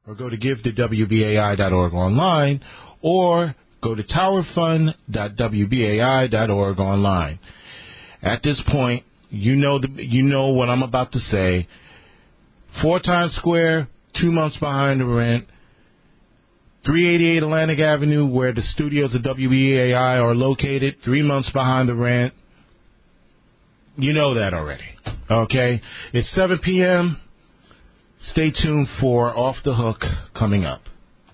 or go to give.wbai.org online, or go to towerfund.wbai.org online. At this point, you know what I'm about to say. 4 Times Square, 2 months behind the rent. 388 Atlantic Avenue, where the studios of WBAI are located, 3 months behind the rent. You know that already. Okay? It's 7 p.m. Stay tuned for Off the Hook coming up.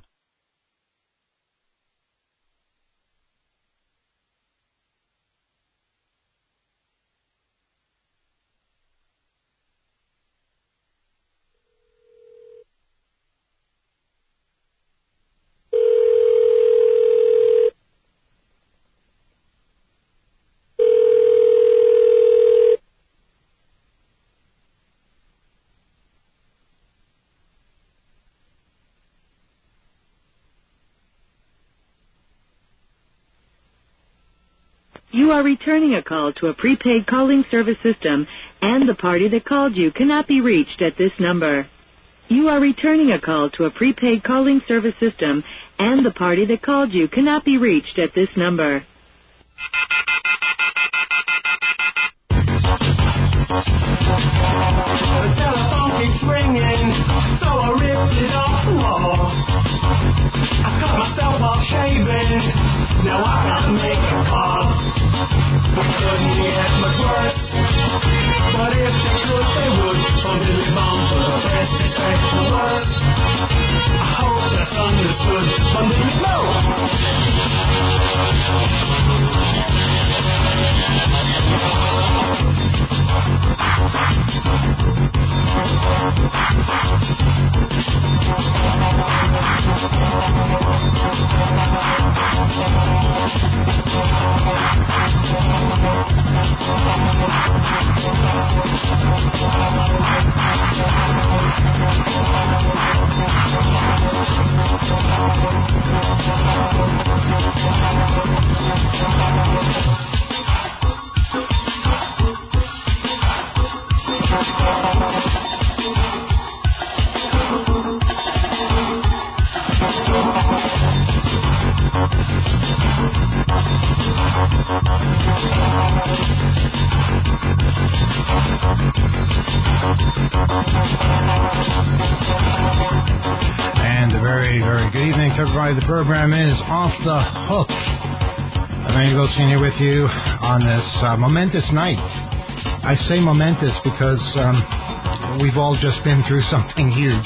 You are returning a call to a prepaid calling service system, and the party that called you cannot be reached at this number. You are returning a call to a prepaid calling service system, and the party that called you cannot be reached at this number. The telephone keeps ringing, so I ripped it off the wall. I cut myself off shaving, now I can't make a call. Couldn't get much worse, but if they could, they would. From the bomb to the best, they say the worst. I hope that's understood. From the blow. The program is Off the Hook. Emmanuel Goldstein here with you on this momentous night. I say momentous because we've all just been through something huge.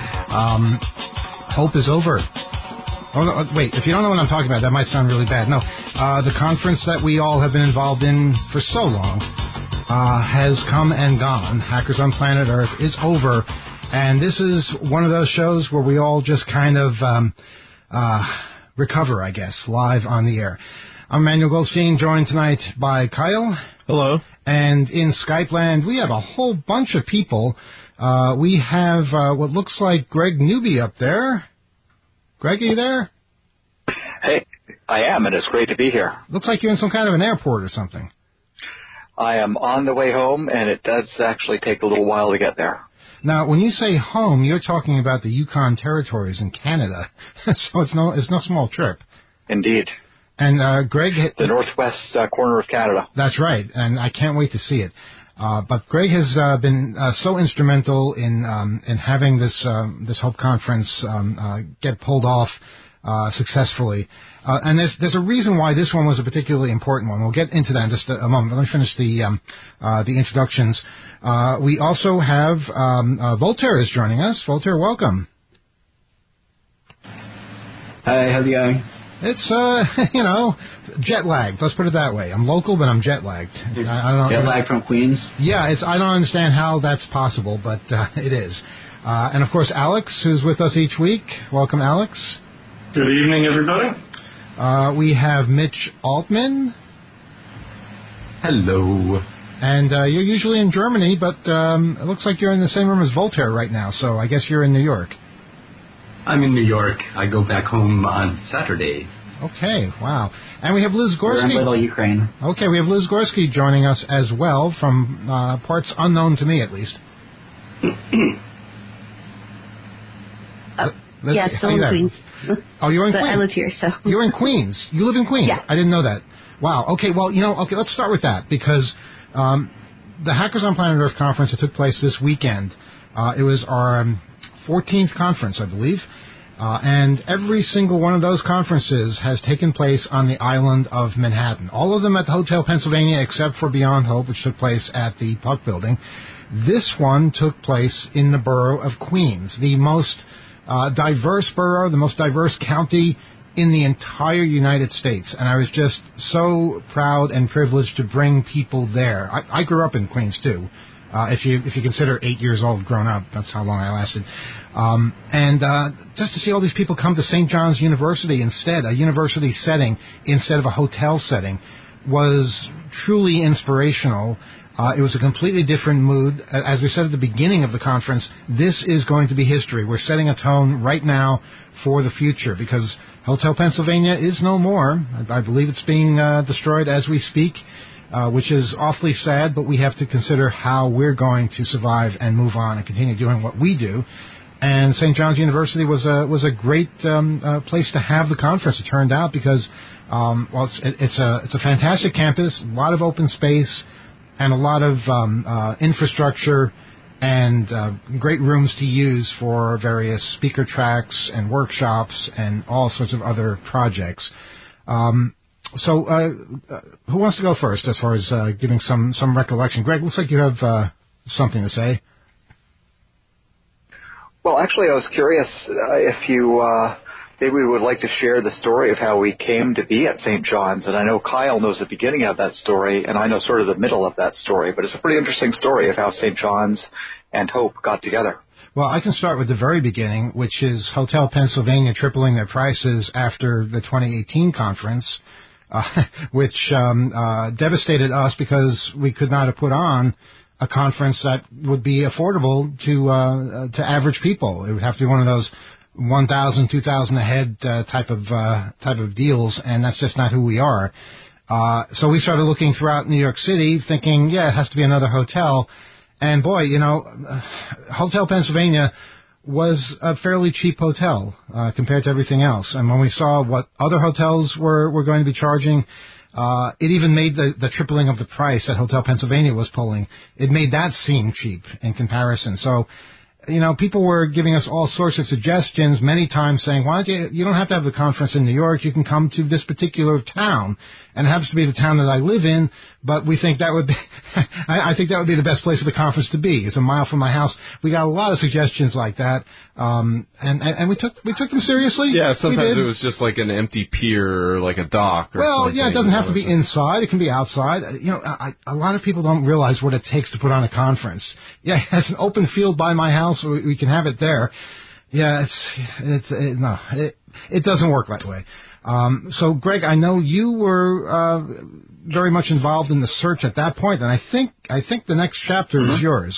Hope is over. Oh, no, wait, if you don't know what I'm talking about, that might sound really bad. No, the conference that we all have been involved in for so long has come and gone. Hackers on Planet Earth is over. And this is one of those shows where we all just kind of recover, I guess, live on the air. I'm Emmanuel Goldstein, joined tonight by Kyle. Hello. And in Skype land, we have a whole bunch of people. We have what looks like Greg Newby up there. Greg, are you there? Hey, I am, and it's great to be here. Looks like you're in some kind of an airport or something. I am on the way home, and it does actually take a little while to get there. Now, when you say home, you're talking about the Yukon Territories in Canada, so it's no small trip. Indeed. And Greg, the northwest corner of Canada. That's right, and I can't wait to see it. But Greg has been so instrumental in having this Hope Conference get pulled off successful. And there's a reason why this one was a particularly important one. We'll get into that in just a moment. Let me finish the introductions. We also have Voltaire is joining us. Voltaire, welcome. Hi, how's it going? It's jet lagged. Let's put it that way. I'm local, but I'm jet lagged. I don't know. Jet lagged from Queens? Yeah, I don't understand how that's possible, but it is. And of course, Alex, who's with us each week. Welcome, Alex. Good evening, everybody. We have Mitch Altman. Hello. And you're usually in Germany, but it looks like you're in the same room as Voltaire right now, so I guess you're in New York. I'm in New York. I go back home on Saturday. Okay, wow. And we have Liz Gorski. We're in Little Ukraine. Okay, we have Liz Gorski joining us as well from parts unknown to me, at least. Yeah, still in Queens. Oh, you're in but Queens. I live here, so. You're in Queens. You live in Queens. Yeah. I didn't know that. Wow. Okay. Well, let's start with that because the Hackers on Planet Earth conference that took place this weekend, it was our 14th conference, I believe. And every single one of those conferences has taken place on the island of Manhattan. All of them at the Hotel Pennsylvania except for Beyond Hope, which took place at the Puck Building. This one took place in the borough of Queens, the most diverse borough, the most diverse county in the entire United States. And I was just so proud and privileged to bring people there. I grew up in Queens, too. If you consider 8 years old grown up, that's how long I lasted. And just to see all these people come to St. John's University instead, a university setting instead of a hotel setting, was truly inspirational. It was a completely different mood. As we said at the beginning of the conference, this is going to be history. We're setting a tone right now for the future because Hotel Pennsylvania is no more. I believe it's being destroyed as we speak. Which is awfully sad, but we have to consider how we're going to survive and move on and continue doing what we do. And St. John's University was a great place to have the conference. It turned out because it's a fantastic campus, a lot of open space, and a lot of infrastructure and great rooms to use for various speaker tracks and workshops and all sorts of other projects. So, who wants to go first as far as giving some recollection? Greg, looks like you have something to say. Well, actually, I was curious if you maybe would like to share the story of how we came to be at St. John's. And I know Kyle knows the beginning of that story, and I know sort of the middle of that story. But it's a pretty interesting story of how St. John's and Hope got together. Well, I can start with the very beginning, which is Hotel Pennsylvania tripling their prices after the 2018 conference. Which devastated us because we could not have put on a conference that would be affordable to average people. It would have to be one of those 1,000, 2,000 a head type of deals, and that's just not who we are. So we started looking throughout New York City, thinking, yeah, it has to be another hotel. And boy, Hotel Pennsylvania was a fairly cheap hotel compared to everything else. And when we saw what other hotels were going to be charging, it even made the tripling of the price that Hotel Pennsylvania was pulling. It made that seem cheap in comparison. So, people were giving us all sorts of suggestions, many times saying, why don't you don't have to have the conference in New York, you can come to this particular town. And it happens to be the town that I live in, but we think that would be, I think that would be the best place for the conference to be. It's a mile from my house. We got a lot of suggestions like that. And we took them seriously. Yeah, sometimes it was just like an empty pier or like a dock or something. Yeah, it doesn't have to be inside. It can be outside. A lot of people don't realize what it takes to put on a conference. Yeah, it's an open field by my house. We can have it there. Yeah, it doesn't work that way. So, Greg, I know you were very much involved in the search at that point, and I think the next chapter is yours.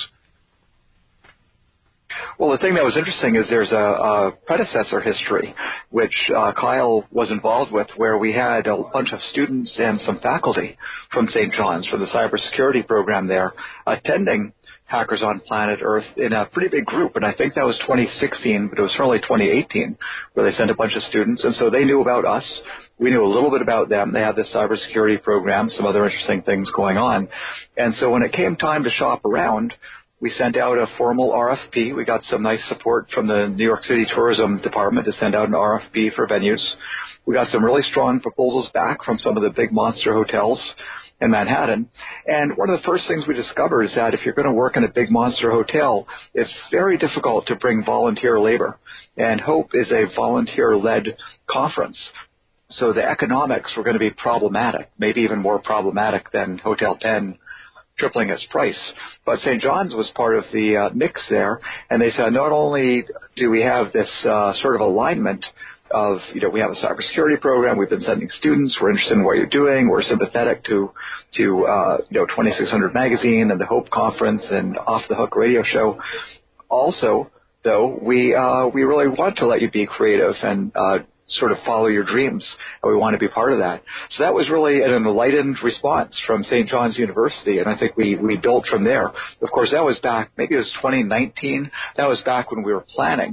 Well, the thing that was interesting is there's a predecessor history, which Kyle was involved with, where we had a bunch of students and some faculty from St. John's, from the cybersecurity program there, attending Hackers on Planet Earth in a pretty big group, and I think that was 2016, but it was early 2018, where they sent a bunch of students, and so they knew about us. We knew a little bit about them. They had this cybersecurity program, some other interesting things going on, and so when it came time to shop around, we sent out a formal RFP. We got some nice support from the New York City Tourism Department to send out an RFP for venues. We got some really strong proposals back from some of the big monster hotels in Manhattan. And one of the first things we discovered is that if you're going to work in a big monster hotel, it's very difficult to bring volunteer labor. And Hope is a volunteer-led conference. So the economics were going to be problematic, maybe even more problematic than Hotel Penn tripling its price. But St. John's was part of the mix there, and they said not only do we have this sort of alignment of, we have a cybersecurity program, we've been sending students, we're interested in what you're doing, we're sympathetic to 2600 Magazine and the Hope Conference and Off the Hook radio show. Also, though, we really want to let you be creative and sort of follow your dreams, and we want to be part of that. So that was really an enlightened response from St. John's University, and I think we built from there. Of course, that was back, maybe it was 2019, that was back when we were planning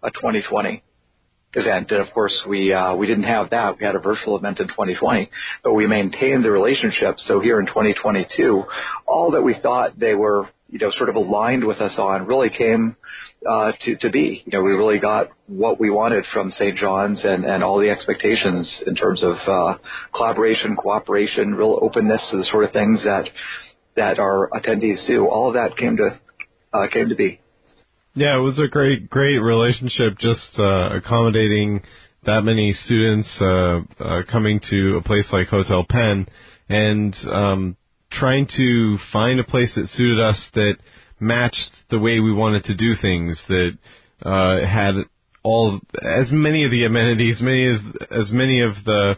a 2020 event. And of course, we didn't have that. We had a virtual event in 2020, but we maintained the relationship. So here in 2022, all that we thought they were, sort of aligned with us on really came to be. We really got what we wanted from St. John's and all the expectations in terms of collaboration, cooperation, real openness to the sort of things that our attendees do. All of that came to be. Yeah, it was a great relationship, just accommodating that many students coming to a place like Hotel Penn, and trying to find a place that suited us, that matched the way we wanted to do things, that had as many of the amenities, as many of the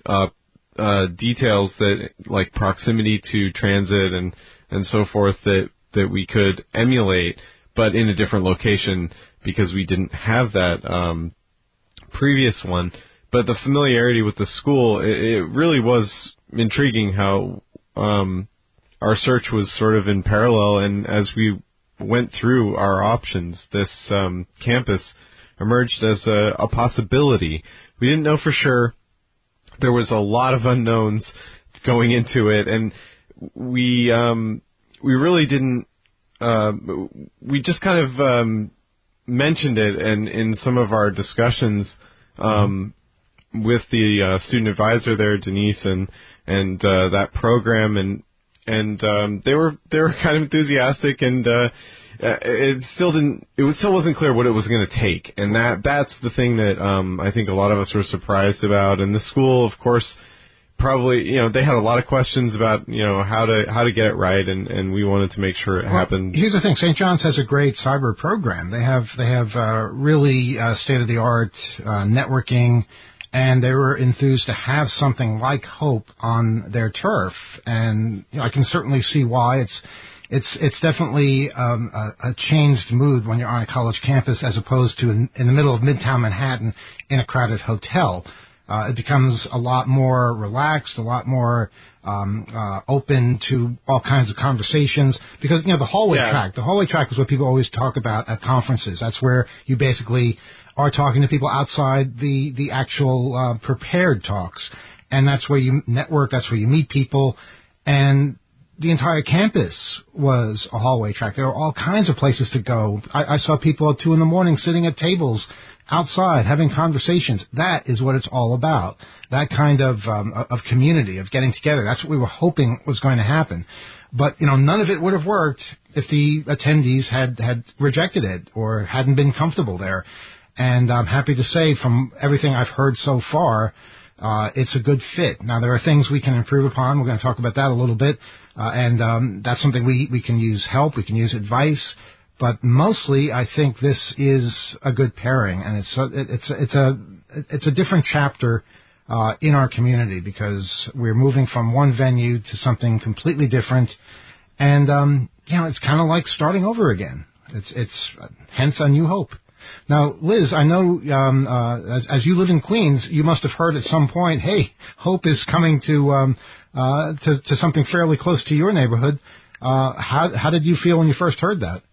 details, that like proximity to transit and so forth, that we could emulate, but in a different location, because we didn't have that previous one. But the familiarity with the school, it really was intriguing how our search was sort of in parallel, and as we went through our options, this campus emerged as a possibility. We didn't know for sure. There was a lot of unknowns going into it, and we really didn't. We just kind of mentioned it, and in some of our discussions with the student advisor there, Denise, and that program, and they were kind of enthusiastic, and it still wasn't clear what it was going to take, and that's the thing that I think a lot of us were surprised about. And the school, of course, probably, they had a lot of questions about, how to get it right, and we wanted to make sure it happened. Here's the thing: St. John's has a great cyber program. They have really state of the art networking, and they were enthused to have something like Hope on their turf. And I can certainly see why. It's definitely a changed mood when you're on a college campus as opposed to in the middle of Midtown Manhattan in a crowded hotel. It becomes a lot more relaxed, a lot more open to all kinds of conversations, because the hallway track. The hallway track is what people always talk about at conferences. That's where you basically are talking to people outside the actual prepared talks, and that's where you network. That's where you meet people, and the entire campus was a hallway track. There were all kinds of places to go. I saw people at 2 a.m. sitting at tables outside having conversations. That is what it's all about. That kind of community, of getting together. That's what we were hoping was going to happen. But, none of it would have worked if the attendees had rejected it or hadn't been comfortable there. And I'm happy to say, from everything I've heard so far, it's a good fit. Now, there are things we can improve upon. We're going to talk about that a little bit. And that's something we can use help. We can use advice. But mostly, I think this is a good pairing, and it's a different chapter in our community, because we're moving from one venue to something completely different, and it's kind of like starting over again. It's hence a new hope. Now, Liz, I know as you live in Queens, you must have heard at some point, hey, Hope is coming to something fairly close to your neighborhood. How did you feel when you first heard that?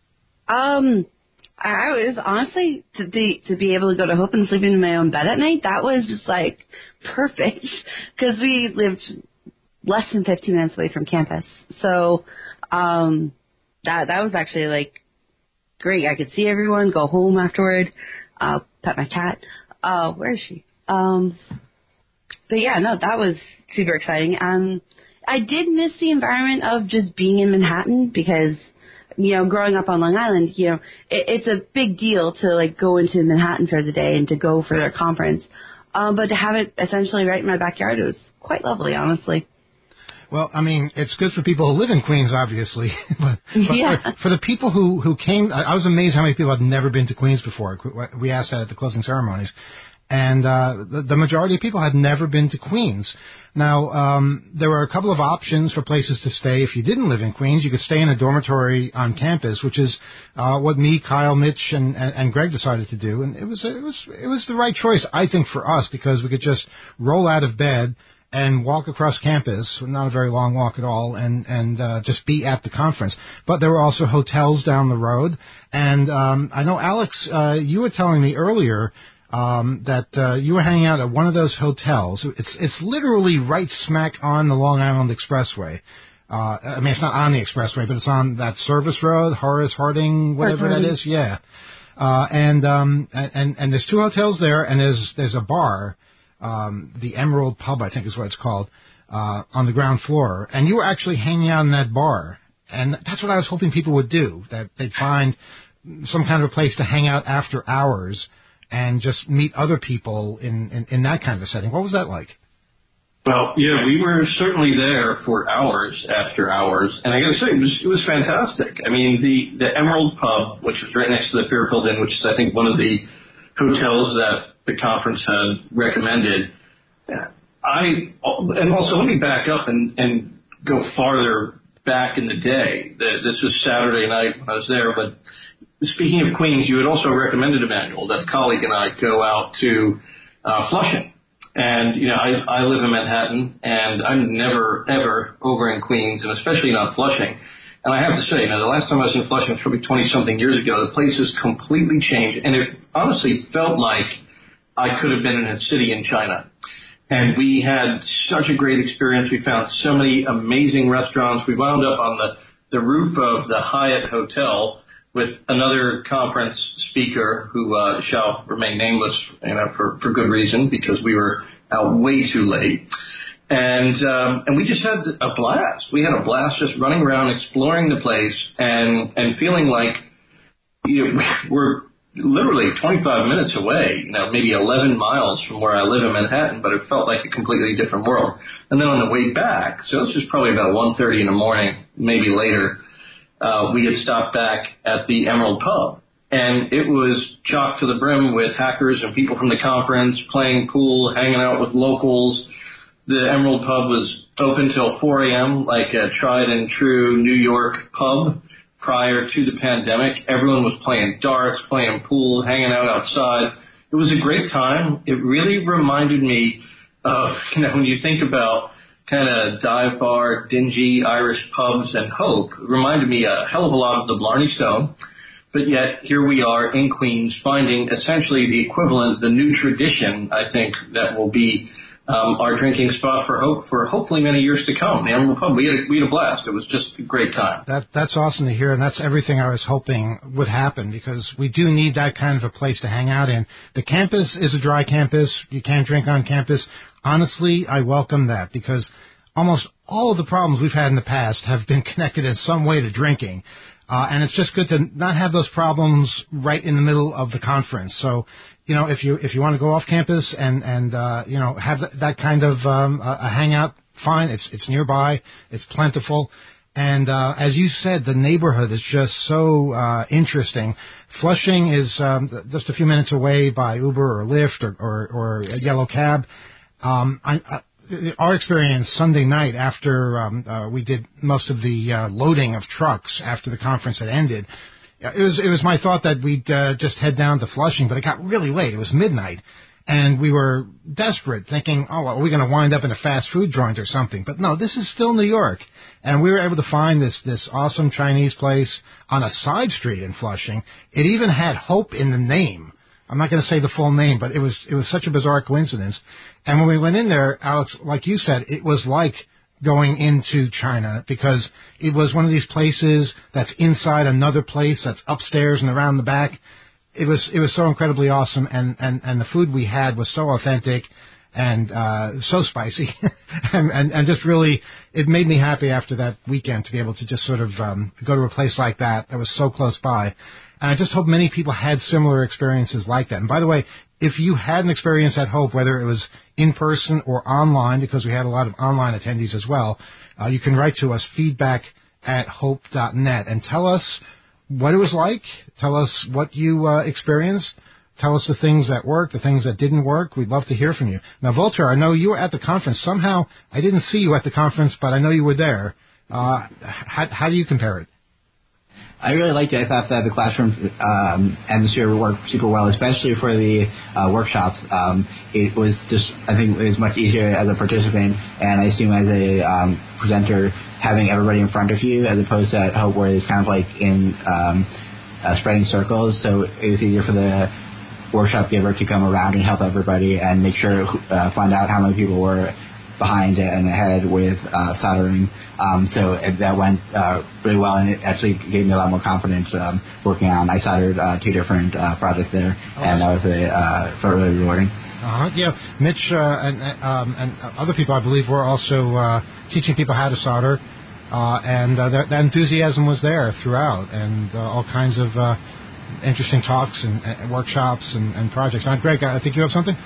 I was honestly, to be able to go to Hope and sleep in my own bed at night, that was just like perfect, because we lived less than 15 minutes away from campus. So, that was actually like great. I could see everyone, go home afterward, pet my cat. Where is she? But yeah, no, that was super exciting. I did miss the environment of just being in Manhattan, because growing up on Long Island, it's a big deal to like go into Manhattan for the day and to go for their conference. But to have it essentially right in my backyard, it was quite lovely, honestly. Well, I mean, it's good for people who live in Queens, obviously. but yeah. for the people who came, I was amazed how many people had never been to Queens before. We asked that at the closing ceremonies. And the majority of people had never been to Queens. Now, there were a couple of options for places to stay. If you didn't live in Queens, you could stay in a dormitory on campus, which is what me, Kyle, Mitch, and Greg decided to do. And it was the right choice, I think, for us, because we could just roll out of bed and walk across campus, not a very long walk at all, and just be at the conference. But there were also hotels down the road. And I know, Alex, you were telling me earlier that you were hanging out at one of those hotels. It's literally right smack on the Long Island Expressway. I mean, it's not on the expressway, but it's on that service road, Horace Harding, whatever that is. Yeah. And there's two hotels there, and there's a bar, the Emerald Pub, I think is what it's called, on the ground floor. And you were actually hanging out in that bar. And that's what I was hoping people would do, that they'd find some kind of a place to hang out after hours and just meet other people in that kind of a setting. What was that like? Well, yeah, we were certainly there for hours after hours, and I got to say, it was fantastic. I mean, the Emerald Pub, which is right next to the Fairfield Inn, which is, I think, one of the hotels that the conference had recommended. And also, let me back up and go farther back in the day. This was Saturday night when I was there, but speaking of Queens, you had also recommended, Emmanuel, that a colleague and I go out to Flushing. And, you know, I live in Manhattan, and I'm never, ever over in Queens, and especially not Flushing. And I have to say, you know, the last time I was in Flushing was probably 20-something years ago. The place has completely changed, and it honestly felt like I could have been in a city in China. And we had such a great experience. We found so many amazing restaurants. We wound up on the roof of the Hyatt Hotel with another conference speaker who shall remain nameless, you know, for good reason, because we were out way too late. And we just had a blast. We had a blast just running around, exploring the place, and feeling like, you know, we're literally 25 minutes away, you know, maybe 11 miles from where I live in Manhattan, but it felt like a completely different world. And then on the way back, so this was probably about 1:30 in the morning, maybe later, we had stopped back at the Emerald Pub, and it was chock to the brim with hackers and people from the conference playing pool, hanging out with locals. The Emerald Pub was open till 4 a.m., like a tried and true New York pub prior to the pandemic. Everyone was playing darts, playing pool, hanging out outside. It was a great time. It really reminded me of, you know, when you think about kind of dive bar, dingy Irish pubs and Hope, it reminded me a hell of a lot of the Blarney Stone. But yet here we are in Queens finding essentially the equivalent, the new tradition, I think, that will be our drinking spot for hopefully many years to come. The Emerald Pub, we had a blast. It was just a great time. That's awesome to hear, and that's everything I was hoping would happen, because we do need that kind of a place to hang out in. The campus is a dry campus. You can't drink on campus. Honestly, I welcome that, because almost all of the problems we've had in the past have been connected in some way to drinking. And it's just good to not have those problems right in the middle of the conference. So, you know, if you want to go off campus and you know, have that kind of a hangout, fine. It's nearby. It's plentiful. And as you said, the neighborhood is just so interesting. Flushing is just a few minutes away by Uber or Lyft or a yellow cab. Our experience Sunday night after we did most of the loading of trucks after the conference had ended, it was my thought that we'd just head down to Flushing, but it got really late. It was midnight, and we were desperate, thinking, oh, well, are we going to wind up in a fast food joint or something? But no, this is still New York, and we were able to find this awesome Chinese place on a side street in Flushing. It even had Hope in the name. I'm not going to say the full name, but it was such a bizarre coincidence. And when we went in there, Alex, like you said, it was like going into China, because it was one of these places that's inside another place that's upstairs and around the back. It was so incredibly awesome, and the food we had was so authentic and so spicy, and just really, it made me happy after that weekend to be able to just sort of go to a place like that was so close by. And I just hope many people had similar experiences like that. And by the way, if you had an experience at Hope, whether it was in person or online, because we had a lot of online attendees as well, you can write to us, feedback@hope.net, and tell us what it was like. Tell us what you experienced. Tell us the things that worked, the things that didn't work. We'd love to hear from you. Now, Voltaire, I know you were at the conference. Somehow I didn't see you at the conference, but I know you were there. How do you compare it? I really liked it. I thought that the classroom atmosphere worked super well, especially for the workshops. It was just, I think it was much easier as a participant, and I assume as a presenter, having everybody in front of you as opposed to at Hope where it's kind of like in spreading circles. So it was easier for the workshop giver to come around and help everybody and make sure, find out how many people were behind and ahead with soldering. So that went really well, and it actually gave me a lot more confidence working on. I soldered 2 different projects there, and that was felt really rewarding. Yeah, Mitch and other people, I believe, were also teaching people how to solder, and the enthusiasm was there throughout, and all kinds of interesting talks and workshops and projects. Greg, I think you have something?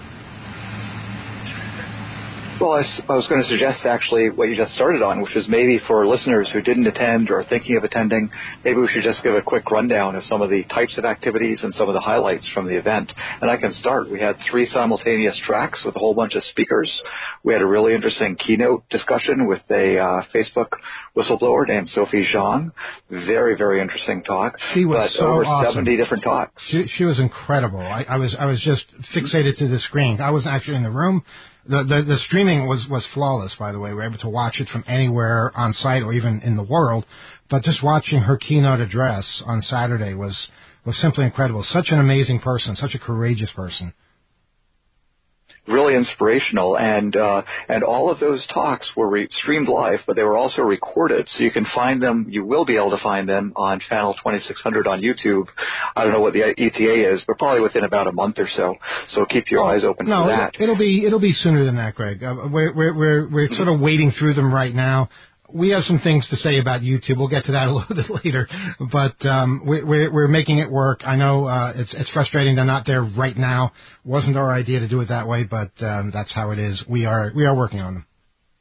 Well, I was going to suggest actually what you just started on, which is maybe for listeners who didn't attend or are thinking of attending, maybe we should just give a quick rundown of some of the types of activities and some of the highlights from the event. And I can start. We had 3 simultaneous tracks with a whole bunch of speakers. We had a really interesting keynote discussion with a Facebook whistleblower named Sophie Zhang. Very, very interesting talk. She was so over awesome. 70 different talks. She was incredible. I was just fixated to the screen. I wasn't actually in the room. The streaming was flawless, by the way. We were able to watch it from anywhere on site or even in the world. But just watching her keynote address on Saturday was simply incredible. Such an amazing person, such a courageous person. Really inspirational, and all of those talks were streamed live, but they were also recorded, so you can find them. You will be able to find them on Channel 2600 on YouTube. I don't know what the ETA is, but probably within about a month or so. So keep your eyes open for that. It'll be sooner than that, Greg. We're sort of wading through them right now. We have some things to say about YouTube. We'll get to that a little bit later, but we're making it work. I know it's frustrating they're not there right now. Wasn't our idea to do it that way, but that's how it is. We are working on them.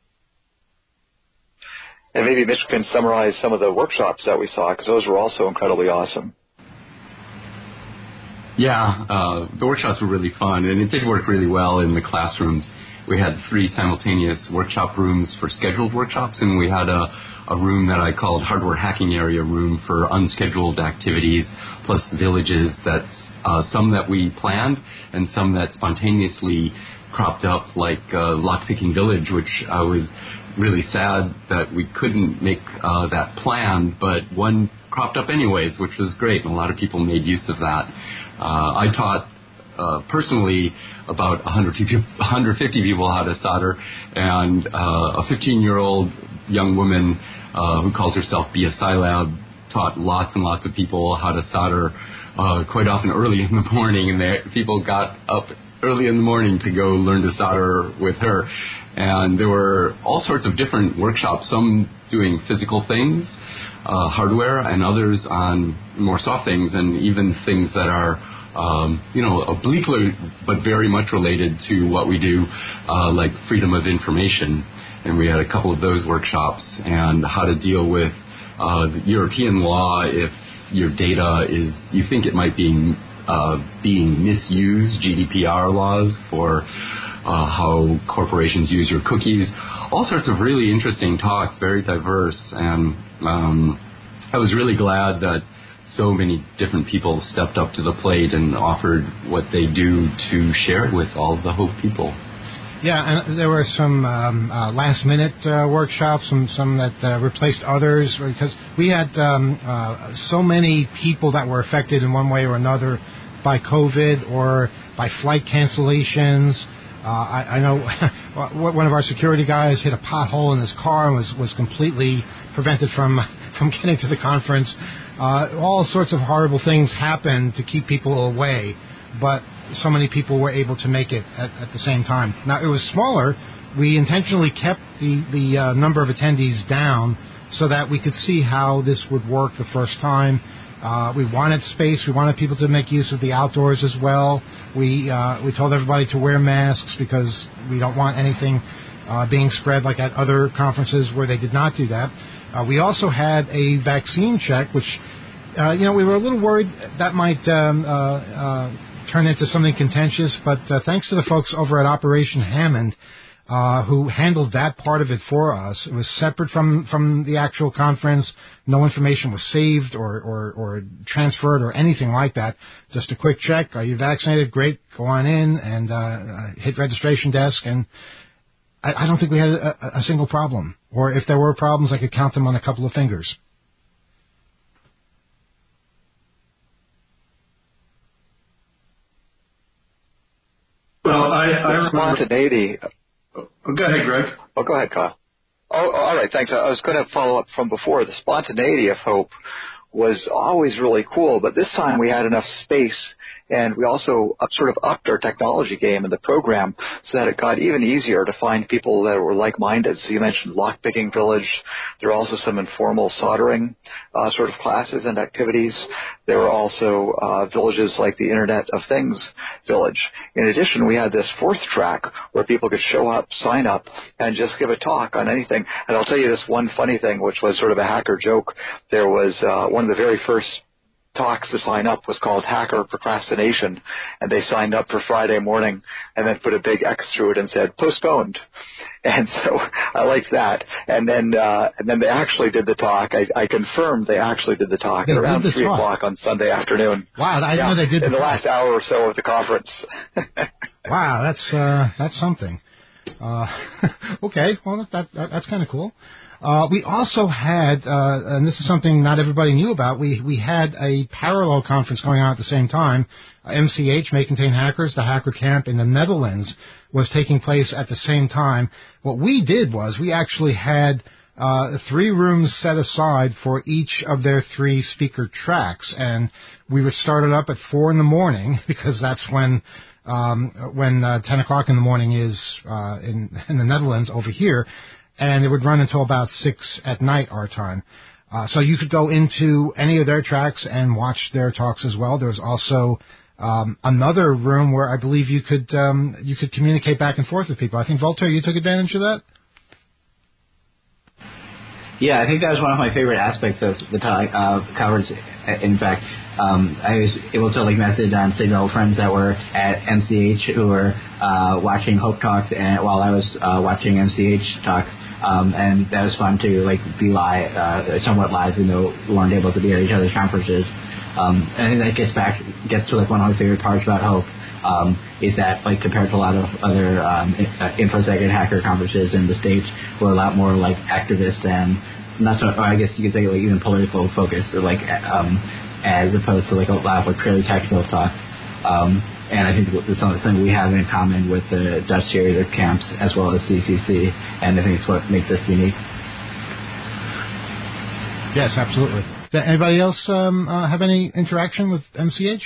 And maybe Mitch can summarize some of the workshops that we saw, because those were also incredibly awesome. Yeah, the workshops were really fun, and it did work really well in the classrooms. We had 3 simultaneous workshop rooms for scheduled workshops, and we had a room that I called Hardware Hacking Area Room for unscheduled activities, plus villages that's some that we planned and some that spontaneously cropped up, like Lockpicking Village, which I was really sad that we couldn't make that planned, but one cropped up anyways, which was great, and a lot of people made use of that. I taught personally about 150 people how to solder, and a 15-year-old young woman who calls herself BSI Lab taught lots and lots of people how to solder quite often early in the morning, and people got up early in the morning to go learn to solder with her. And there were all sorts of different workshops, some doing physical things, hardware, and others on more soft things, and even things that are obliquely but very much related to what we do, like freedom of information. And we had a couple of those workshops, and how to deal with the European law if your data you think it might be being misused, GDPR laws for how corporations use your cookies. All sorts of really interesting talks, very diverse, and I was really glad that so many different people stepped up to the plate and offered what they do to share it with all of the Hope people. Yeah, and there were some last-minute workshops, some that replaced others, because we had so many people that were affected in one way or another by COVID or by flight cancellations. I know one of our security guys hit a pothole in his car and was completely prevented from getting to the conference. All sorts of horrible things happened to keep people away, but so many people were able to make it at the same time. Now, it was smaller. We intentionally kept the number of attendees down so that we could see how this would work the first time. We wanted space. We wanted people to make use of the outdoors as well. We told everybody to wear masks because we don't want anything being spread like at other conferences where they did not do that. We also had a vaccine check, which, we were a little worried that might turn into something contentious, but thanks to the folks over at Operation Hammond, who handled that part of it for us. It was separate from the actual conference. No information was saved or transferred or anything like that. Just a quick check. Are you vaccinated? Great. Go on in and hit registration desk. And I don't think we had a single problem. Or if there were problems, I could count them on a couple of fingers. Well, I remember spontaneity. Oh, go ahead, Greg. Oh, go ahead, Kyle. Oh, all right, thanks. I was going to follow up from before. The spontaneity of Hope was always really cool, but this time we had enough space, and we also upped our technology game in the program so that it got even easier to find people that were like-minded. So you mentioned Lockpicking Village. There are also some informal soldering classes and activities. There were also villages like the Internet of Things Village. In addition, we had this fourth track where people could show up, sign up, and just give a talk on anything. And I'll tell you this one funny thing, which was sort of a hacker joke. There was one of the very first talks to sign up was called Hacker Procrastination, and they signed up for Friday morning and then put a big X through it and said postponed. And so I liked that. And then they actually did the talk. I confirmed they actually did the talk at around 3 o'clock on Sunday afternoon. Wow, I know they did in the last hour or so of the conference. Wow, that's something. Okay, well that's kind of cool. We also had, and this is something not everybody knew about, we had a parallel conference going on at the same time. MCH, May Contain Hackers, the Hacker Camp in the Netherlands, was taking place at the same time. What we did was we actually had 3 rooms set aside for each of their 3 speaker tracks, and we were started up at 4 in the morning because that's when 10 o'clock in the morning is in the Netherlands over here, and it would run until about 6 at night our time. So you could go into any of their tracks and watch their talks as well. There's also another room where I believe you could communicate back and forth with people. I think, Voltaire, you took advantage of that? Yeah, I think that was one of my favorite aspects of the coverage. In fact, I was able to message on Signal friends that were at MCH who were watching Hope Talks while I was watching MCH Talks, and that was fun to be live, somewhat live, even though we weren't able to be at each other's conferences. I think that gets to one of my favorite parts about Hope. Is that compared to a lot of other InfoSec and hacker conferences in the States, we're a lot more activist and not so, or I guess you could say even political focus, or as opposed to a lot of purely technical talks. And I think it's something we have in common with the Dutch series of camps as well as CCC, and I think it's what makes us unique. Yes, absolutely. Does anybody else have any interaction with MCH?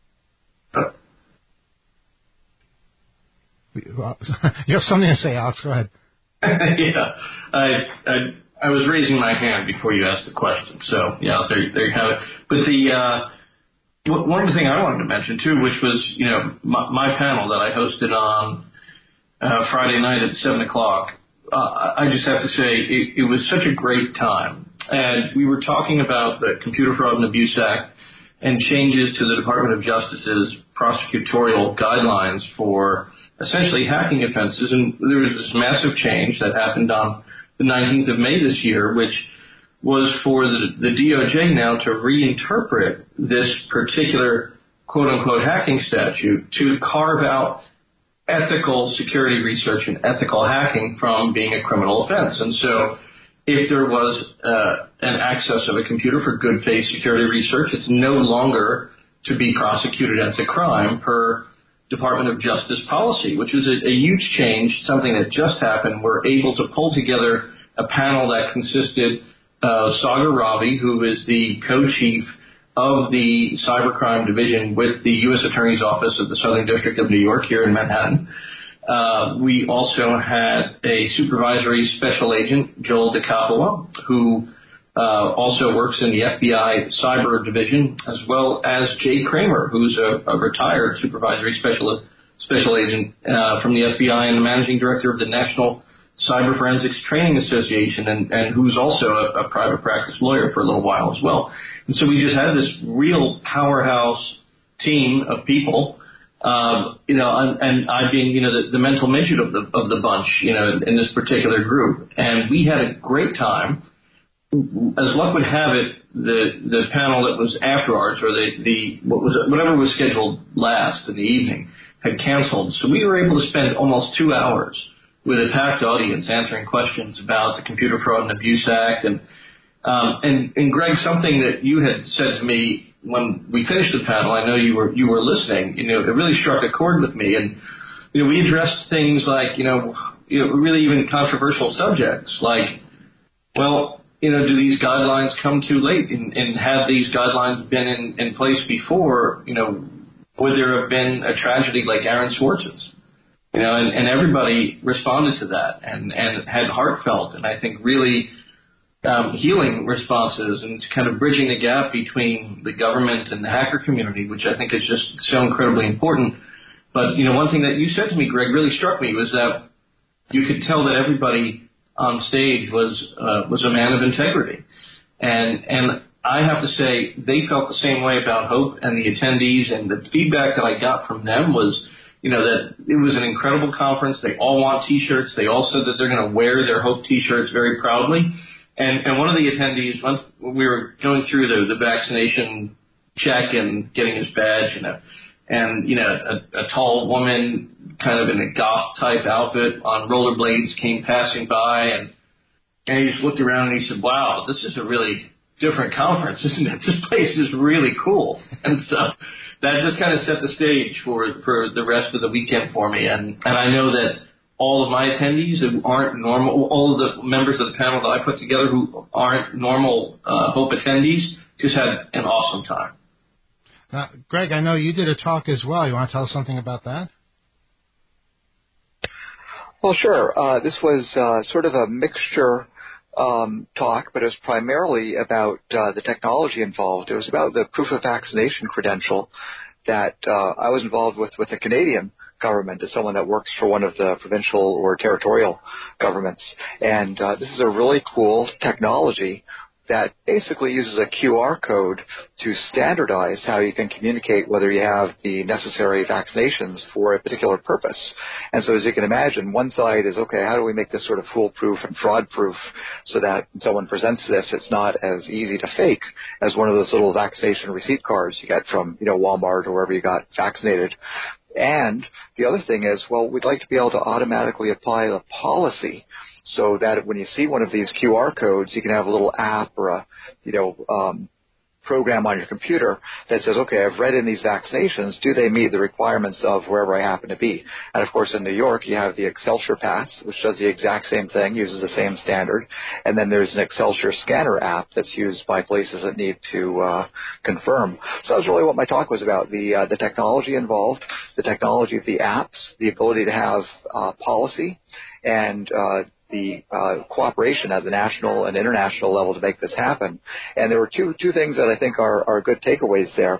You have something to say, Alex. Go ahead. Yeah, I was raising my hand before you asked the question, so yeah, there you have it. But one thing I wanted to mention too, which was my panel that I hosted on Friday night at 7 o'clock. I just have to say it was such a great time, and we were talking about the Computer Fraud and Abuse Act and changes to the Department of Justice's prosecutorial guidelines for essentially hacking offenses, and there was this massive change that happened on the 19th of May this year, which was for the DOJ now to reinterpret this particular quote-unquote hacking statute to carve out ethical security research and ethical hacking from being a criminal offense. And so if there was an access of a computer for good faith security research, it's no longer to be prosecuted as a crime per Department of Justice policy, which is a huge change, something that just happened. We're able to pull together a panel that consisted of Sagar Ravi, who is the co-chief of the cybercrime division with the U.S. Attorney's Office of the Southern District of New York here in Manhattan. We also had a supervisory special agent, Joel DeCapua, who also works in the FBI cyber division, as well as Jay Kramer, who's a retired supervisory special agent from the FBI and the managing director of the National Cyber Forensics Training Association, and who's also a private practice lawyer for a little while as well. And so we just had this real powerhouse team of people. and I being, the mental midget of the bunch, in this particular group. And we had a great time. As luck would have it, the panel that was after ours, or whatever was scheduled last in the evening, had canceled. So we were able to spend almost 2 hours with a packed audience answering questions about the Computer Fraud and Abuse Act. And Greg, something that you had said to me when we finished the panel, I know you were listening, it really struck a chord with me. And, we addressed things like, really even controversial subjects like, well, do these guidelines come too late? And had these guidelines been in place before, would there have been a tragedy like Aaron Swartz's? And everybody responded to that and had heartfelt and I think really healing responses and kind of bridging the gap between the government and the hacker community, which I think is just so incredibly important. But, one thing that you said to me, Greg, really struck me was that you could tell that everybody on stage was a man of integrity. And I have to say they felt the same way about Hope and the attendees, and the feedback that I got from them was, that it was an incredible conference. They all want T-shirts. They all said that they're going to wear their Hope T-shirts very proudly. And one of the attendees, once we were going through the vaccination check and getting his badge, a tall woman kind of in a goth type outfit on rollerblades came passing by, and he just looked around and he said, "Wow, this is a really different conference, isn't it? This place is really cool." And so that just kind of set the stage for the rest of the weekend for me. And I know that all of my attendees who aren't normal, all of the members of the panel that I put together who aren't normal Hope attendees, just had an awesome time. Greg, I know you did a talk as well. You want to tell us something about that? Well, sure. This was sort of a mixture talk, but it was primarily about the technology involved. It was about the proof of vaccination credential that I was involved with the Canadian government as someone that works for one of the provincial or territorial governments. And this is a really cool technology that basically uses a QR code to standardize how you can communicate whether you have the necessary vaccinations for a particular purpose. And so as you can imagine, one side is, okay, how do we make this sort of foolproof and fraud-proof so that when someone presents this, it's not as easy to fake as one of those little vaccination receipt cards you get from, Walmart or wherever you got vaccinated. And the other thing is, well, we'd like to be able to automatically apply the policy so that when you see one of these QR codes, you can have a little app or a, program on your computer that says, okay, I've read in these vaccinations, do they meet the requirements of wherever I happen to be? And, of course, in New York, you have the Excelsior Pass, which does the exact same thing, uses the same standard. And then there's an Excelsior Scanner app that's used by places that need to confirm. So that's really what my talk was about, the technology involved, the technology of the apps, the ability to have policy, and the cooperation at the national and international level to make this happen. And there were two things that I think are good takeaways there.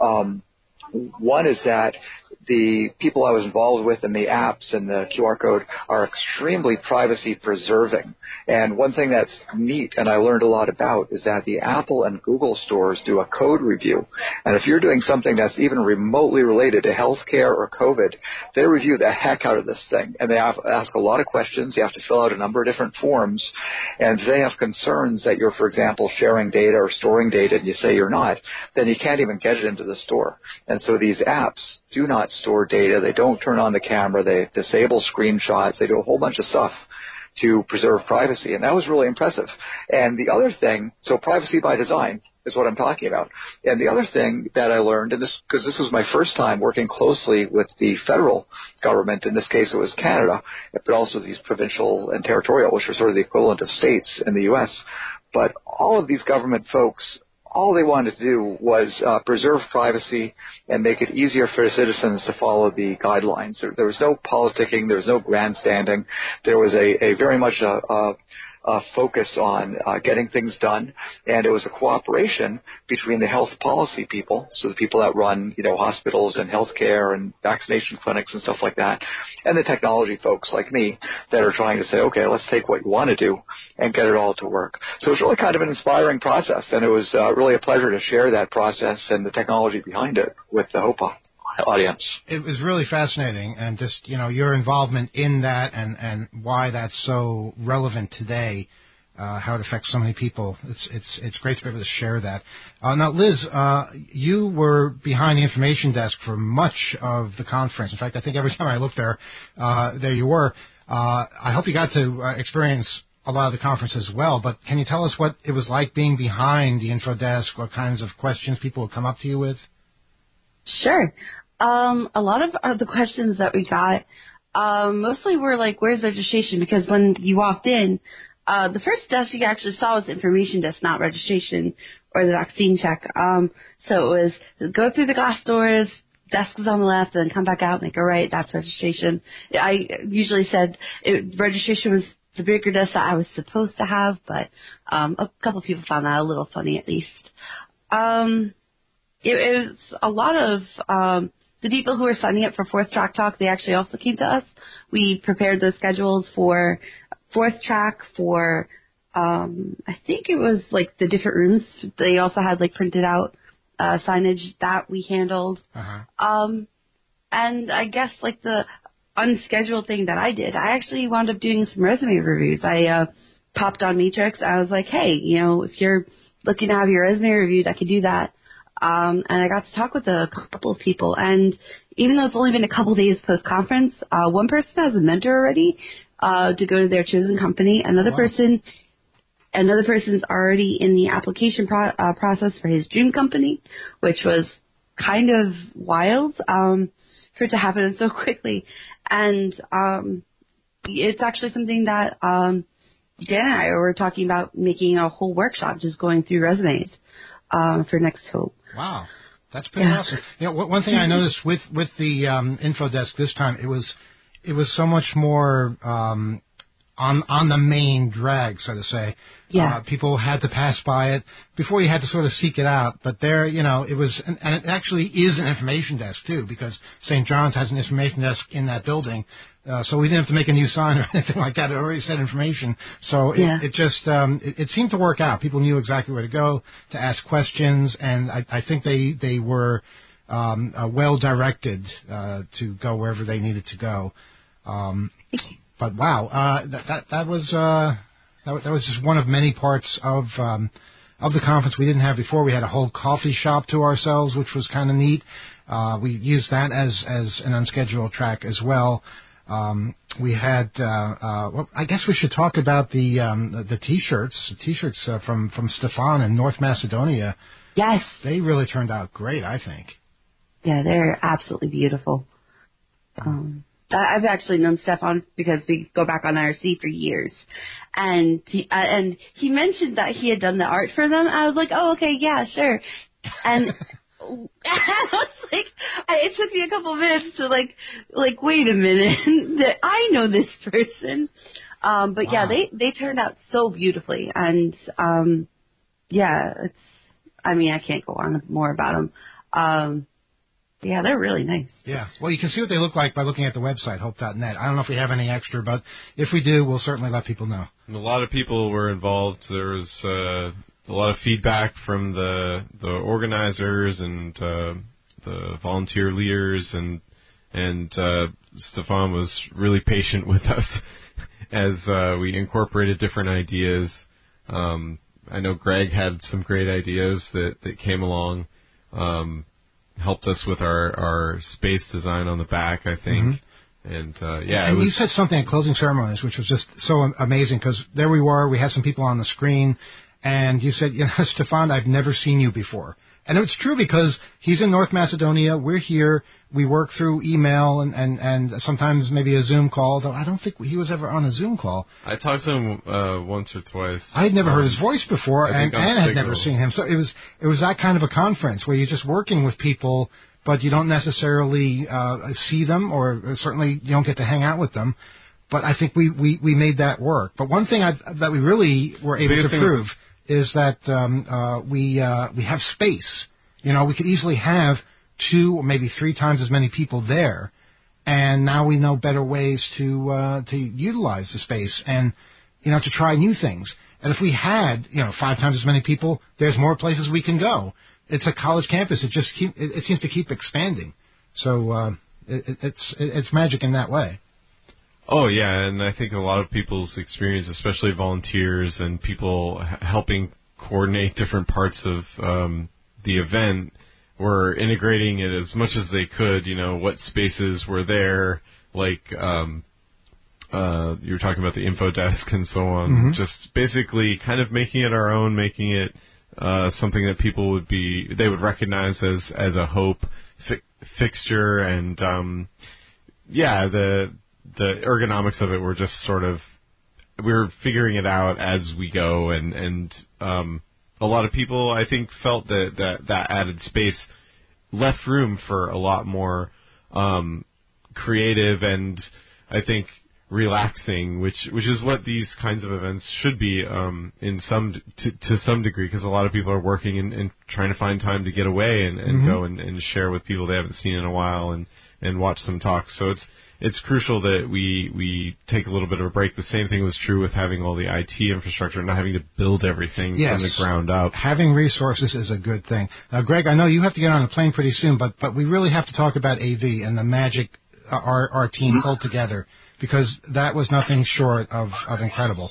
One is that the people I was involved with in the apps and the QR code are extremely privacy preserving. And one thing that's neat and I learned a lot about is that the Apple and Google stores do a code review. And if you're doing something that's even remotely related to healthcare or COVID, they review the heck out of this thing. And they ask a lot of questions. You have to fill out a number of different forms. And if they have concerns that you're, for example, sharing data or storing data and you say you're not, then you can't even get it into the store. And so these apps do not store data. They don't turn on the camera. They disable screenshots. They do a whole bunch of stuff to preserve privacy. And that was really impressive. And the other thing, so privacy by design is what I'm talking about. And the other thing that I learned, and this, because this was my first time working closely with the federal government, in this case it was Canada, but also these provincial and territorial, which are sort of the equivalent of states in the U.S. But all of these government folks, all they wanted to do was preserve privacy and make it easier for citizens to follow the guidelines. There was no politicking. There was no grandstanding. There was a very much a focus on getting things done, and it was a cooperation between the health policy people, so the people that run, hospitals and healthcare and vaccination clinics and stuff like that, and the technology folks like me that are trying to say, okay, let's take what you want to do and get it all to work. So it was really kind of an inspiring process, and it was really a pleasure to share that process and the technology behind it with the HOPA. audience. It was really fascinating, and just, your involvement in that and why that's so relevant today, how it affects so many people. It's great to be able to share that. Now, Liz, you were behind the information desk for much of the conference. In fact, I think every time I looked there, there you were. I hope you got to experience a lot of the conference as well, but can you tell us what it was like being behind the info desk, what kinds of questions people would come up to you with? Sure. A lot of the questions that we got mostly were like, where's registration? Because when you walked in, the first desk you actually saw was information desk, not registration or the vaccine check. So it was go through the glass doors, desk was on the left, and then come back out, make a right, that's registration. I usually said registration was the bigger desk that I was supposed to have, but a couple of people found that a little funny at least. It was a lot of the people who were signing up for Fourth Track Talk, they actually also came to us. We prepared those schedules for Fourth Track, for I think it was like the different rooms. They also had like printed out signage that we handled. And I guess like the unscheduled thing that I did, I actually wound up doing some resume reviews. I popped on Matrix. I was like, hey, if you're looking to have your resume reviewed, I could do that. And I got to talk with a couple of people. And even though it's only been a couple days post-conference, one person has a mentor already to go to their chosen company. Another person's already in the application process for his dream company, which was kind of wild for it to happen so quickly. And it's actually something that Dan and I were talking about, making a whole workshop just going through resumes for Next Hope. Wow, that's pretty awesome. One thing I noticed with the info desk this time, it was so much more on the main drag, so to say. Yeah. People had to pass by it. Before you had to sort of seek it out. But there, it was, and it actually is an information desk, too, because St. John's has an information desk in that building. So we didn't have to make a new sign or anything like that. It already said information. So it just, it seemed to work out. People knew exactly where to go to ask questions, and I think they were well directed to go wherever they needed to go. But wow, that was just one of many parts of the conference we didn't have before. We had a whole coffee shop to ourselves, which was kind of neat. We used that as an unscheduled track as well. We had, well, I guess we should talk about the T-shirts. T-shirts from Stefan in North Macedonia. Yes, they really turned out great, I think. Yeah, they're absolutely beautiful. I've actually known Stefan because we go back on IRC for years, and he mentioned that he had done the art for them. I was like, oh, okay, yeah, sure, and I was like, it took me a couple minutes to like wait a minute, that I know this person, but wow. Yeah, they turned out so beautifully, and yeah, I can't go on more about them. Yeah, they're really nice. Yeah. Well, you can see what they look like by looking at the website, hope.net. I don't know if we have any extra, but if we do, we'll certainly let people know. And a lot of people were involved. There was a lot of feedback from the organizers and the volunteer leaders, and Stefan was really patient with us as we incorporated different ideas. I know Greg had some great ideas that came along. Helped us with our space design on the back, I think. Mm-hmm. And you said something at closing ceremonies, which was just so amazing, because there we were, we had some people on the screen, and you said, Stefan, I've never seen you before. And it's true, because he's in North Macedonia, we're here, we work through email and sometimes maybe a Zoom call, though I don't think he was ever on a Zoom call. I talked to him once or twice. I had never heard his voice before, and had never seen him. So it was that kind of a conference where you're just working with people, but you don't necessarily see them, or certainly you don't get to hang out with them. But I think we made that work. But one thing that we really were able to prove is that we have space. We could easily have 2 or maybe 3 times as many people there, and now we know better ways to utilize the space and to try new things. And if we had 5 times as many people, there's more places we can go. It's a college campus. It seems to keep expanding. So it's magic in that way. Oh, yeah, and I think a lot of people's experience, especially volunteers and people helping coordinate different parts of the event, were integrating it as much as they could, what spaces were there, like you were talking about the info desk and so on, Mm-hmm. just basically kind of making it our own, making it something that people they would recognize as a Hope fixture, and the ergonomics of it were just sort of, we were figuring it out as we go, and a lot of people, I think, felt that added space left room for a lot more creative and, I think, relaxing, which is what these kinds of events should be to some degree, because a lot of people are working and trying to find time to get away and Mm-hmm. go and share with people they haven't seen in a while and watch some talks. So it's crucial that we take a little bit of a break. The same thing was true with having all the IT infrastructure and not having to build everything from the ground up. Having resources is a good thing. Now, Greg, I know you have to get on a plane pretty soon, but we really have to talk about AV and the magic our team pulled together, because that was nothing short of incredible.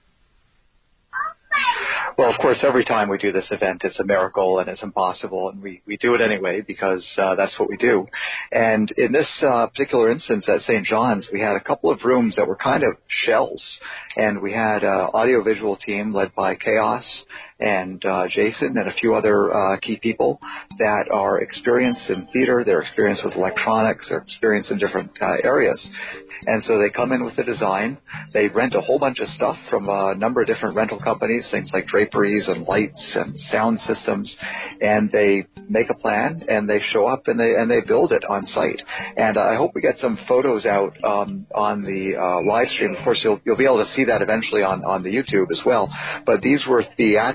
Well, of course, every time we do this event, it's a miracle and it's impossible, and we do it anyway because that's what we do. And in this particular instance at St. John's, we had a couple of rooms that were kind of shells, and we had an audiovisual team led by Chaos and Jason and a few other key people that are experienced in theater, they're experienced with electronics, they're experienced in different areas. And so they come in with the design, they rent a whole bunch of stuff from a number of different rental companies, things like draperies and lights and sound systems, and they make a plan and they show up and they build it on site. And I hope we get some photos out on the live stream. Of course, you'll be able to see that eventually on the YouTube as well. But these were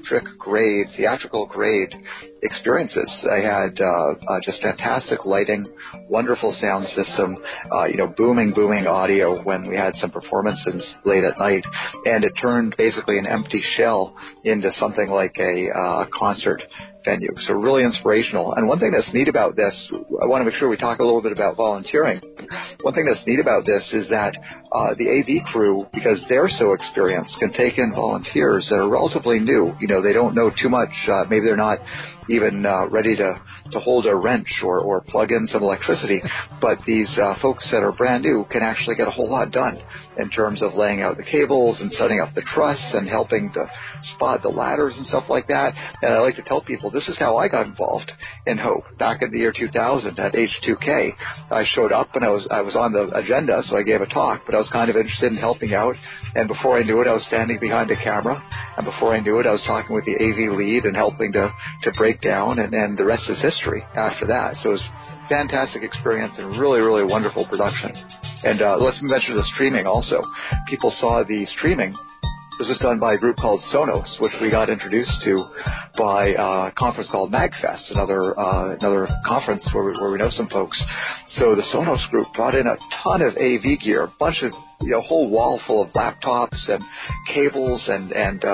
theatrical grade experiences. I had just fantastic lighting, wonderful sound system, booming audio when we had some performances late at night, and it turned basically an empty shell into something like a concert venue. So really inspirational. And one thing that's neat about this, I want to make sure we talk a little bit about volunteering. One thing that's neat about this is that the AV crew, because they're so experienced, can take in volunteers that are relatively new. They don't know too much. Maybe they're not even ready to hold a wrench or plug in some electricity. But these folks that are brand new can actually get a whole lot done in terms of laying out the cables and setting up the truss and helping to spot the ladders and stuff like that. And I like to tell people, this is how I got involved in Hope back in the year 2000 at H2K. I showed up and I was on the agenda, so I gave a talk, but I was kind of interested in helping out. And before I knew it, I was standing behind a camera. And before I knew it, I was talking with the AV lead and helping to break down. And the rest is history after that. So it was a fantastic experience and really, really wonderful production. And let's mention the streaming also. People saw the streaming. This was done by a group called Sonos, which we got introduced to by a conference called MagFest, another conference where we know some folks. So the Sonos group brought in a ton of AV gear, a bunch of whole wall full of laptops and cables and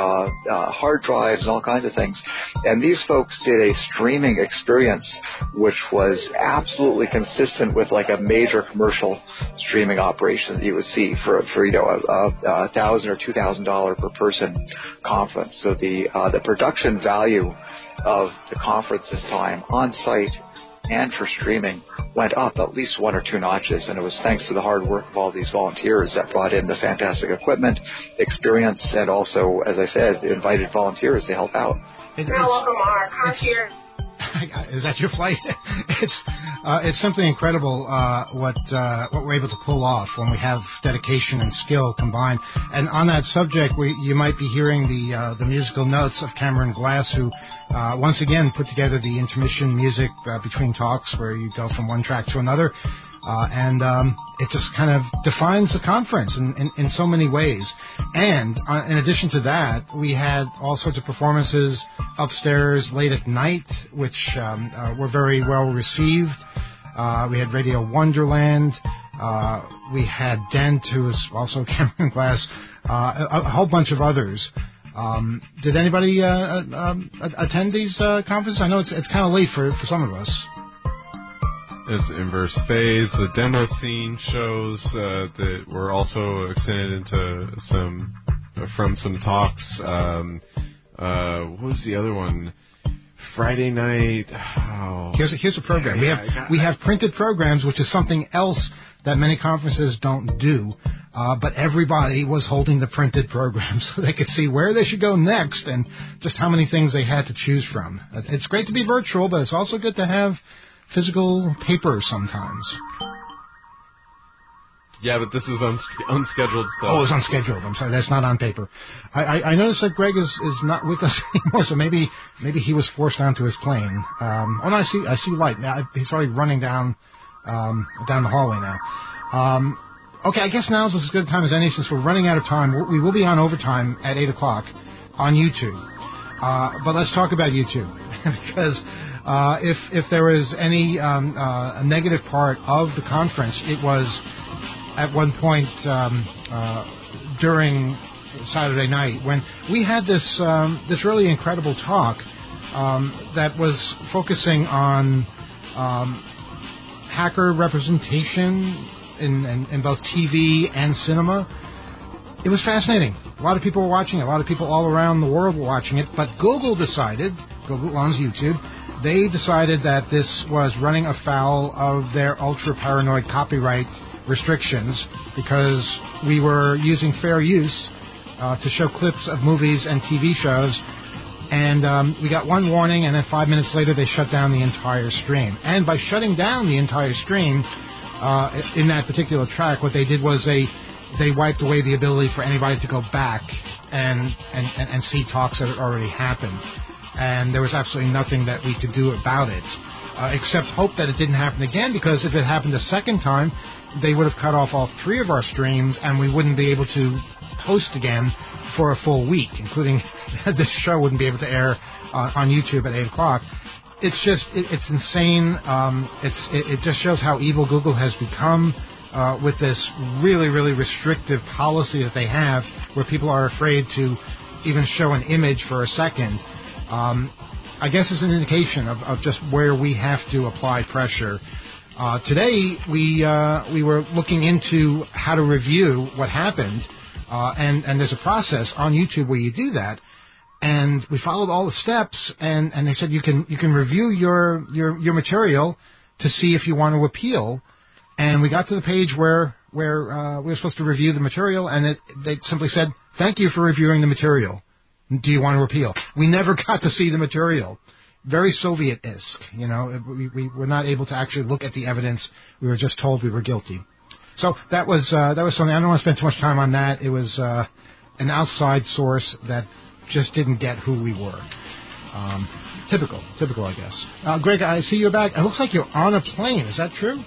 hard drives and all kinds of things. And these folks did a streaming experience which was absolutely consistent with like a major commercial streaming operation that you would see for a $1,000 or $2,000 per person conference. So the production value of the conference this time on site and for streaming went up at least 1 or 2 notches, and it was thanks to the hard work of all these volunteers that brought in the fantastic equipment, experience, and also, as I said, invited volunteers to help out. Welcome, our concierge. Is that your flight? It's simply incredible what we're able to pull off when we have dedication and skill combined. And on that subject, you might be hearing the musical notes of Cameron Glass, who once again put together the intermission music between talks, where you go from one track to another. And it just kind of defines the conference in so many ways. And in addition to that, we had all sorts of performances upstairs late at night, which were very well received. We had Radio Wonderland. We had Dent, who was also Cameron Glass, a whole bunch of others. Did anybody attend these conferences? I know it's kind of late for some of us. There's Inverse Phase, the demo scene shows that were also extended into from some talks. What was the other one? Friday night. Oh. Here's a program. We have printed programs, which is something else that many conferences don't do. But everybody was holding the printed program so they could see where they should go next and just how many things they had to choose from. It's great to be virtual, but it's also good to have physical paper sometimes. Yeah, but this is unscheduled stuff. Oh, it's unscheduled. I'm sorry, that's not on paper. I noticed that Greg is not with us anymore, so maybe he was forced onto his plane. No, I see light now. He's already running down the hallway now. Okay, I guess now is as good a time as any since we're running out of time. We will be on overtime at 8 o'clock on YouTube. But let's talk about YouTube because if there was any a negative part of the conference, it was at one point during Saturday night when we had this really incredible talk that was focusing on hacker representation in both TV and cinema. It was fascinating. A lot of people were watching it. A lot of people all around the world were watching it. But Google owns YouTube, they decided that this was running afoul of their ultra-paranoid copyright restrictions because we were using fair use to show clips of movies and TV shows. And we got one warning, and then 5 minutes later they shut down the entire stream. And by shutting down the entire stream, in that particular track, what they did was they wiped away the ability for anybody to go back and see talks that had already happened. And there was absolutely nothing that we could do about it, except hope that it didn't happen again, because if it happened a second time, they would have cut off all 3 of our streams, and we wouldn't be able to post again for a full week, including this show wouldn't be able to air on YouTube at 8 o'clock. It's just, it's insane. It just shows how evil Google has become with this really, really restrictive policy that they have where people are afraid to even show an image for a second. I guess it's an indication of just where we have to apply pressure. Today, we were looking into how to review what happened, and there's a process on YouTube where you do that. And we followed all the steps, and they said you can review your material to see if you want to appeal. And we got to the page where we were supposed to review the material, and they simply said, "Thank you for reviewing the material. Do you want to appeal?" We never got to see the material. Very Soviet-esque, you know. We were not able to actually look at the evidence. We were just told we were guilty. So that was something. I don't want to spend too much time on that. It was an outside source that just didn't get who we were. Typical, I guess. Greg, I see you're back. It looks like you're on a plane. Is that true?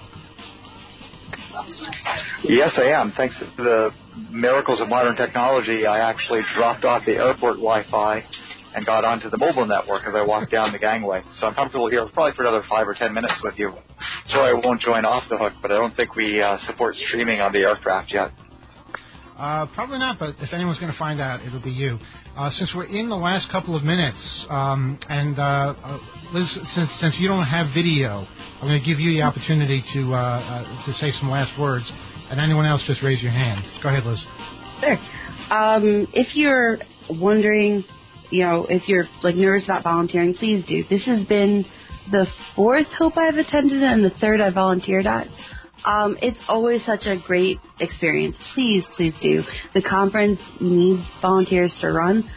Yes, I am. Thanks to the miracles of modern technology, I actually dropped off the airport Wi-Fi and got onto the mobile network as I walked down the gangway. So I'm comfortable here probably for another 5 or 10 minutes with you. Sorry I won't join off the hook, but I don't think we support streaming on the aircraft yet. Probably not, but if anyone's going to find out, it'll be you. Since we're in the last couple of minutes, and Liz, since you don't have video, I'm going to give you the opportunity to say some last words, and anyone else just raise your hand. Go ahead, Liz. Sure. If you're wondering, if you're nervous about volunteering, please do. This has been the 4th Hope I've attended and the 3rd I volunteered at. It's always such a great experience. Please do. The conference needs volunteers to run,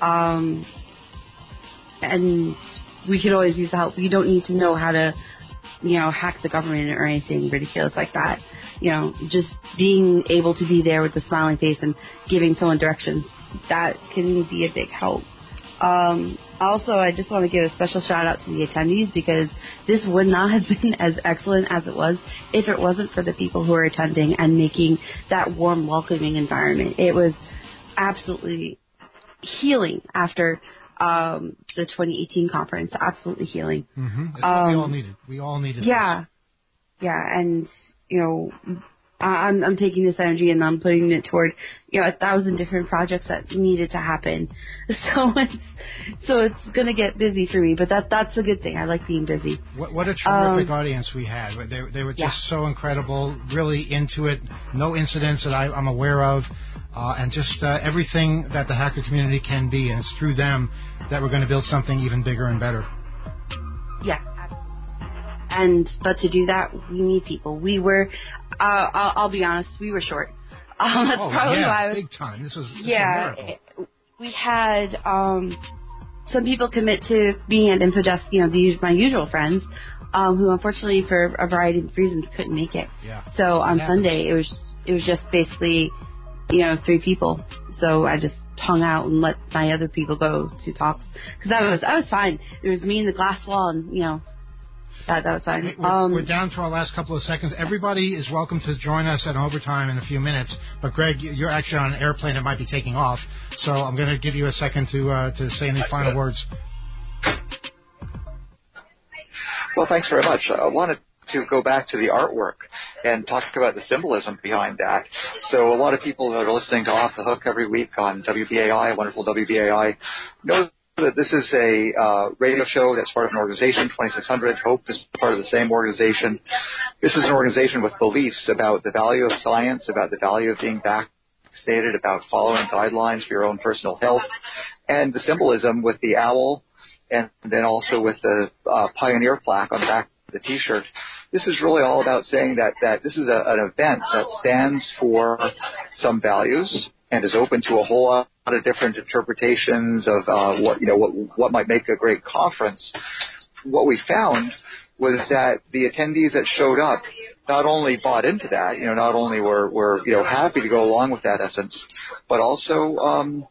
and we could always use the help. You don't need to know how to, hack the government or anything ridiculous like that. Just being able to be there with a smiling face and giving someone directions, that can be a big help. Also, I just want to give a special shout out to the attendees, because this would not have been as excellent as it was if it wasn't for the people who are attending and making that warm, welcoming environment. It was absolutely healing after the 2018 conference. Absolutely healing. Mm-hmm. It's what we all needed. We all needed this. Yeah, and I'm taking this energy and I'm putting it toward 1,000 different projects that needed to happen. So it's gonna get busy for me, but that's a good thing. I like being busy. What a terrific audience we had. They were just so incredible, really into it. No incidents that I'm aware of, and just everything that the hacker community can be, and it's through them that we're going to build something even bigger and better. Yeah. But to do that, we need people. We were, I'll be honest, we were short. That's probably why I was, big time. This was a miracle. We had some people commit to being at InfoDesk, my usual friends, who unfortunately for a variety of reasons couldn't make it. Yeah. So on Sunday it was just basically 3 people. So I just hung out and let my other people go to talks because I was fine. It was me and the glass wall, and that was fine. We're down to our last couple of seconds. Everybody is welcome to join us at overtime in a few minutes. But Greg, you're actually on an airplane that might be taking off, so I'm going to give you a second to say any final words. Well, thanks very much. I wanted to go back to the artwork and talk about the symbolism behind that. So a lot of people that are listening to Off the Hook every week on WBAI, wonderful WBAI, know that this is a radio show that's part of an organization, 2600. Hope is part of the same organization. This is an organization with beliefs about the value of science, about the value of being vaccinated, about following guidelines for your own personal health, and the symbolism with the owl and then also with the Pioneer plaque on the back of the T-shirt. This is really all about saying that this is an event that stands for some values and is open to a whole lot of different interpretations of what might make a great conference. What we found was that the attendees that showed up not only bought into that, not only were happy to go along with that essence, but also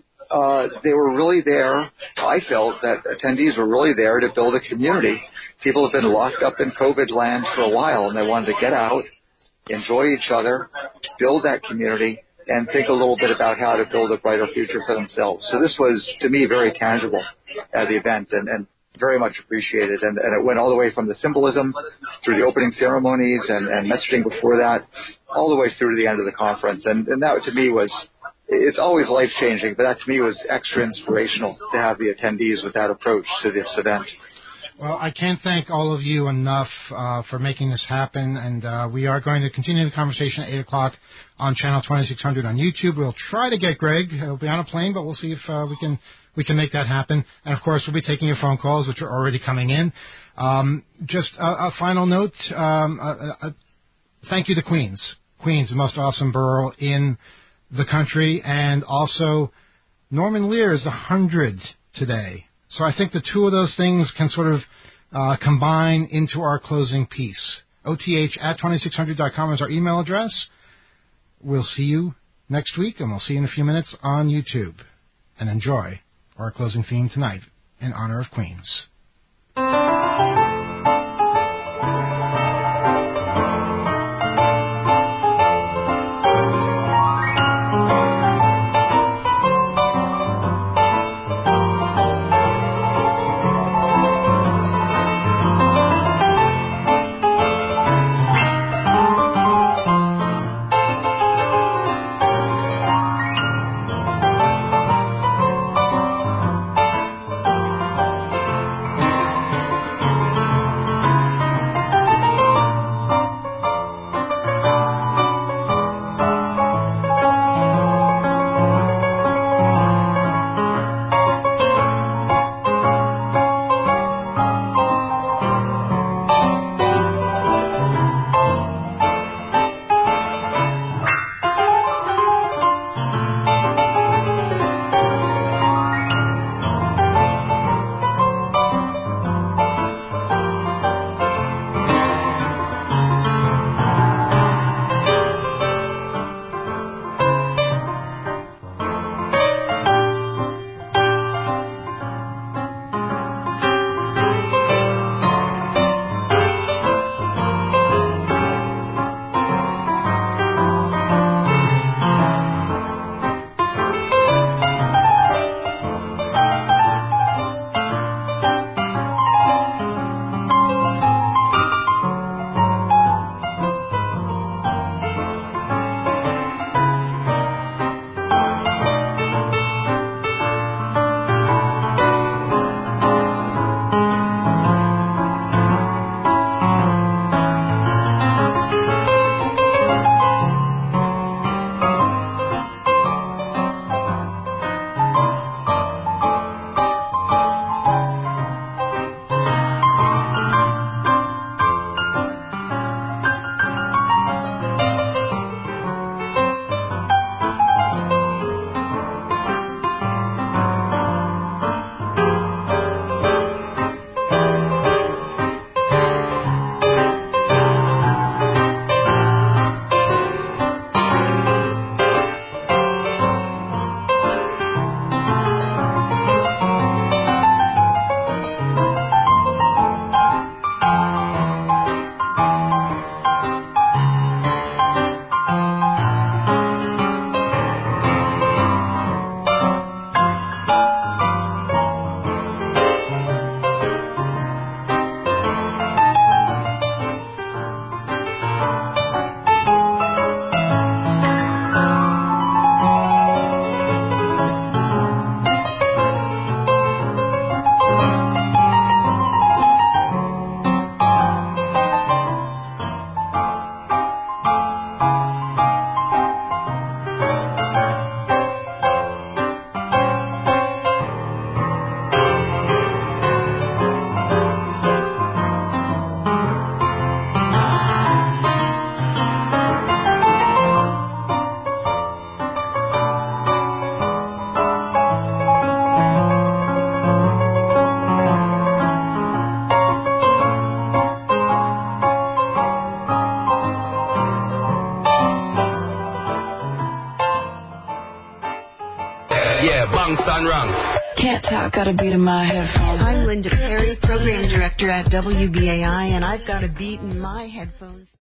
they were really there. I felt that attendees were really there to build a community. People have been locked up in COVID land for a while, and they wanted to get out, enjoy each other, build that community, and think a little bit about how to build a brighter future for themselves. So this was, to me, very tangible at the event and very much appreciated. And it went all the way from the symbolism through the opening ceremonies and messaging before that, all the way through to the end of the conference. And that, to me, was... It's always life-changing, but that to me was extra inspirational to have the attendees with that approach to this event. Well, I can't thank all of you enough for making this happen, and we are going to continue the conversation at 8 o'clock on Channel 2600 on YouTube. We'll try to get Greg. He'll be on a plane, but we'll see if we can make that happen. And, of course, we'll be taking your phone calls, which are already coming in. Just a final note, thank you to Queens. Queens, the most awesome borough in the country, and also Norman Lear is 100 today. So I think the two of those things can sort of combine into our closing piece. OTH@2600.com is our email address. We'll see you next week, and we'll see you in a few minutes on YouTube. And enjoy our closing theme tonight in honor of Queens. Sunrung. Can't talk, got a beat in my headphones. I'm Linda Perry, Program Director at WBAI, and I've got a beat in my headphones.